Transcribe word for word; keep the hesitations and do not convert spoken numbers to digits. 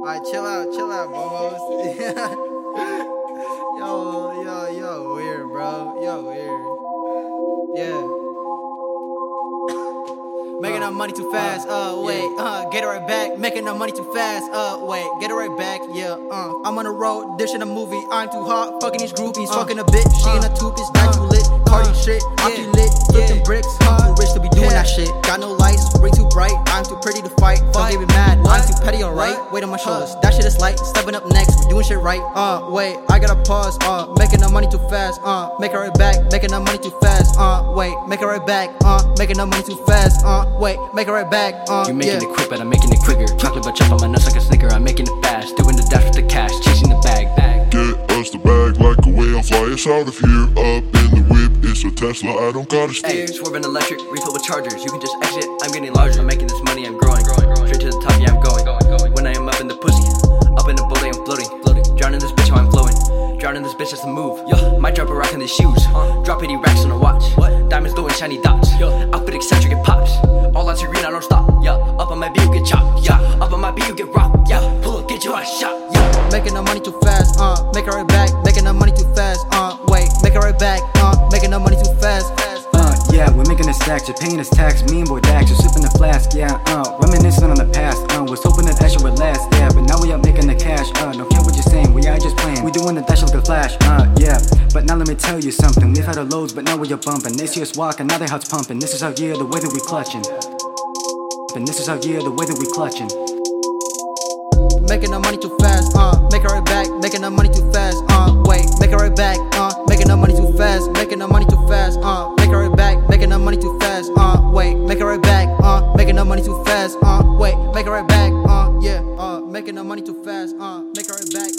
Alright, chill out, chill out, Momos. yo, yo, yo, weird, bro. Yo, weird. Yeah. Making up money too fast, uh, wait, uh, get it right back. Making up money too fast, uh, wait, get it right back, yeah, uh. I'm on the road, dishing a movie, I'm too hot, fucking these groupies, uh, fucking a bitch, she uh, in a two-piece, night too lit, party uh, shit, I'm yeah, too lit, flipping yeah, bricks, I'm too rich to be doing yeah, that shit. Got no lights, ring too bright, I'm too pretty to fight, don't get me mad, what? I'm too petty, alright, weight on my shoulders, uh, that shit is light, stepping up next, we doing shit right, uh, wait, I gotta pause, uh, making up money too fast, uh, make it right back, making up money too fast, uh, wait, make it right back, uh, making up money too fast, uh, wait, make it right back, uh, you're making yeah. it quick, but I'm making it quicker. Chocolate but chop on my nuts like a snicker. I'm making it fast, doing the dash with the cash, chasing the bag, bag. Get us the bag like a way, I'll fly us out of here. Up in the whip, it's a Tesla, I don't gotta steer. Hey, swerving electric, refill with chargers. You can just exit, I'm getting larger. I'm making this money, I'm growing, growing, growing. Straight to the top, yeah, I'm going, going, going. When I am up in the pussy, up in the booty, I'm floating, floating. Drowning this bitch, how I'm flowing. Drowning this bitch, that's the move. Yo, might drop a rock in these shoes. Huh? Drop eighty racks on a watch. What? Diamonds glowing, shiny dots. Yo, outfit eccentric, it pops. All out to green, I don't stop. Yeah, up on my beat, you get chopped. Yeah, up on my beat, you get rocked. Yeah, pull up, get your ass shot. Yeah, making up money too fast. Uh, make it right back. Making up money too fast. Uh, wait, make it right back. Uh, making up money too fast. Uh, yeah, we're making a stack, you're paying us tax, me and boy Dax, you're sipping the flask, yeah, uh, reminiscing on the past, uh, was hoping that that shit would last, yeah, but now we up making the cash, uh, don't care what you're saying, we are just playing, we doing the dash like a flash, uh, yeah, but now let me tell you something, we've had our lows, but now we are bumping, this year's walking, now their heart's pumping, this is our year, the way that we clutching, and this is our year, the way that we clutching. Making up money too fast, uh, make it right back, making up money too fast, uh, wait, make it right back, uh, making up money too fast, making up money too fast, uh, make it right back, making up money too fast, uh, wait, make it right back, uh, making up money too fast, uh, wait, make it right back, uh, yeah, uh, making up money too fast, uh, make it right back.